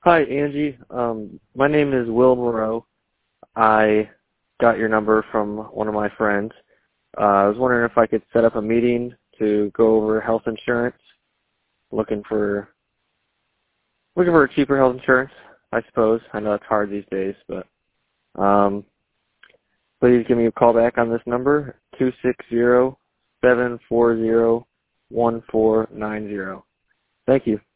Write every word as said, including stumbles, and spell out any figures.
Hi, Angie. Um, my name is Will Moreau. I got your number from one of my friends. Uh, I was wondering if I could set up a meeting to go over health insurance. Looking for looking for a cheaper health insurance, I suppose. I know it's hard these days, but um, please give me a call back on this number, two six zero, seven four zero, one four nine zero. Thank you.